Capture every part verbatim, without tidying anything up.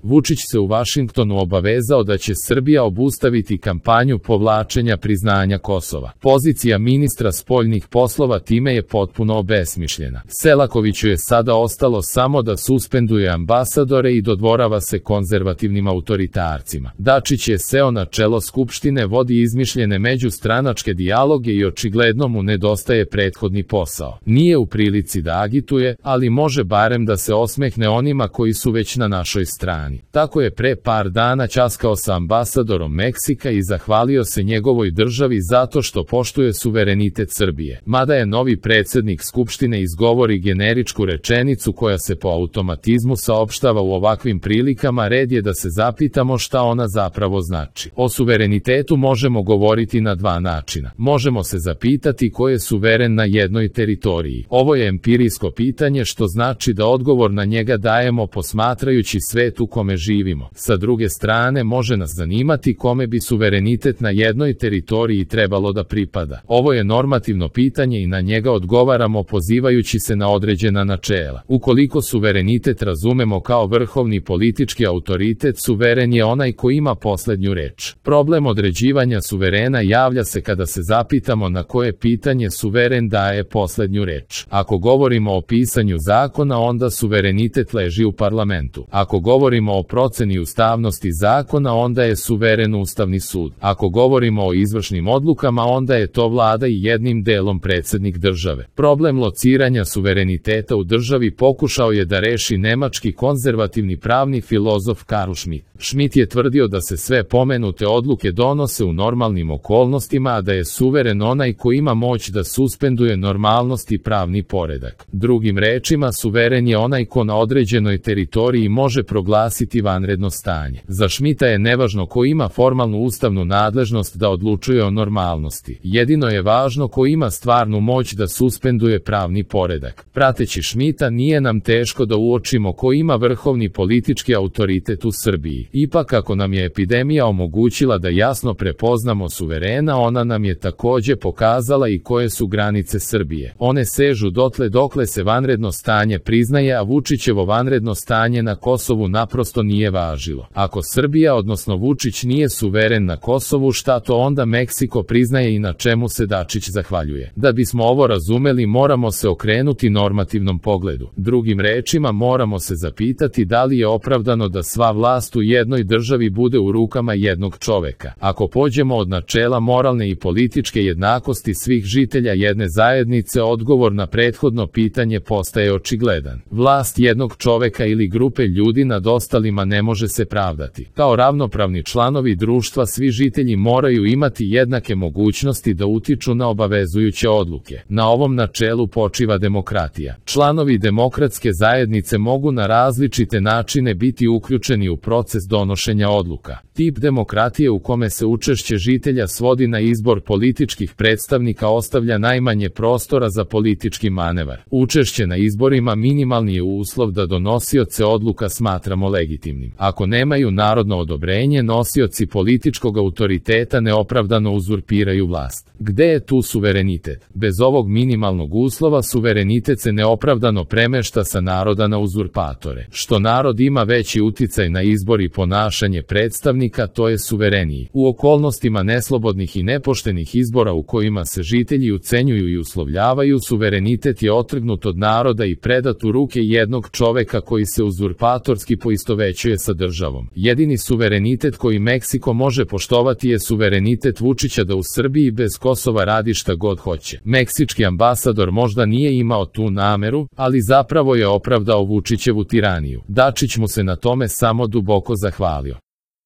Vučić se u Vašingtonu obavezao da će Srbija obustaviti kampanju povlačenja priznanja Kosova. Pozicija ministra spoljnih poslova time je potpuno obesmišljena. Selakoviću je sada ostalo samo da suspenduje ambasadore i dodvorava se konzervativnim autoritarcima. Dačić je seo na čelo Skupštine, vodi izmišljene međustranačke dijaloge i očigledno mu nedostaje prethodni posao. Nije u prilici da agituje, ali može barem da se osmehne onima koji su već na našoj strani. Tako je pre par dana ćaskao sa ambasadorom Meksika i zahvalio se njegovoj državi zato što poštuje suverenitet Srbije. Mada je novi predsjednik Skupštine izgovori generičku rečenicu koja se po automatizmu saopštava u ovakvim prilikama, red je da se zapitamo šta ona zapravo znači. O suverenitetu možemo govoriti na dva načina. Možemo se zapitati ko je suveren na jednoj teritoriji. Ovo je empirijsko pitanje, što znači da odgovor na njega dajemo posmatrajući svet u kome živimo. Sa druge strane, može nas zanimati kome bi suverenitet na jednoj teritoriji trebalo da pripada. Ovo je normativno pitanje i na njega odgovaramo pozivajući se na određena načela. Ukoliko suverenitet razumemo kao vrhovni politički autoritet, suveren je onaj ko ima poslednju reč. Problem određivanja suverena javlja se kada se zapitamo na koje pitanje suveren daje poslednju reč. Ako govorimo o pisanju zakona, onda suverenitet leži u parlamentu. Ako govorimo o proceni ustavnosti zakona, onda je suveren Ustavni sud. Ako govorimo o izvršnim odlukama, onda je to vlada i jednim delom predsjednik države. Problem lociranja suvereniteta u državi pokušao je da reši nemački konzervativni pravni filozof Karl Schmitt. Schmitt je tvrdio da se sve pomenute odluke donose u normalnim okolnostima, a da je suveren onaj ko ima moć da suspenduje normalnost i pravni poredak. Drugim rečima, suveren je onaj ko na određenoj teritoriji može proglasiti vanredno stanje. Za Schmidta je nevažno ko ima formalnu ustavnu nadležnost da odlučuje o normalnosti. Jedino je važno ko ima stvarnu moć da suspenduje pravni poredak. Prateći Schmidta, nije nam teško da uočimo ko ima vrhovni politički autoritet u Srbiji. Ipak, ako nam je epidemija omogućila da jasno prepoznamo suverena, ona nam je takođe pokazala i koje su granice Srbije. One sežu dotle dokle se vanredno stanje priznaje, a Vučićevo vanredno stanje na Kosovu naprosto nije važilo. Ako Srbija, odnosno Vučić, nije suveren na Kosovu, šta to onda Meksiko priznaje i na čemu se Dačić zahvaljuje? Da bismo ovo razumeli, moramo se okrenuti normativnom pogledu. Drugim rečima, moramo se zapitati da li je opravdano da sva vlast u jednoj državi bude u rukama jednog čoveka. Ako pođemo od načela moralne i političke jednakosti svih žitelja jedne zajednice, odgovor na prethodno pitanje postaje očigledan. Vlast jednog čoveka ili grupe ljudi nad ostalima ne može se pravdati. Kao ravnopravni članovi društva, svi žitelji moraju imati jednake mogućnosti da utiču na obavezujuće odluke. Na ovom načelu počiva demokratija. Članovi demokratske zajednice mogu na različite načine biti uključeni u proces donošenja odluka. Tip demokratije u kome se učešće žitelja svodi na izbor političkih predstavnika ostavlja najmanje prostora za politički manevar. Učešće na izborima minimalni je uslov da donosioce odluka smatramo legitimnim. Ako nemaju narodno odobrenje, nosioci političkog autoriteta neopravdano uzurpiraju vlast. Gde je tu suverenitet? Bez ovog minimalnog uslova suverenitet se neopravdano premešta sa naroda na uzurpatore. Što narod ima veći uticaj na izbor i ponašanje predstavnika, to je suvereniji. U okolnostima neslobodnih i nepoštenih izbora u kojima se žitelji ucenjuju i uslovljavaju, suverenitet je otrgnut od naroda i predat u ruke jednog čoveka koji se uzurpatorski poistovećuje sa državom. Jedini suverenitet koji Meksiko može poštovati je suverenitet Vučića da u Srbiji bez Kosova radi šta god hoće. Meksički ambasador možda nije imao tu nameru, ali zapravo je opravdao Vučićevu tiraniju. Dačić mu se na tome samo duboko zahvalio.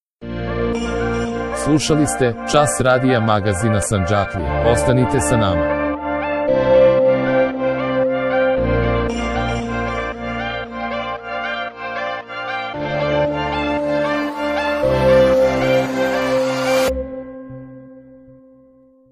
Slušali ste Čas radija magazina Sandžaklija. Ostanite sa nama.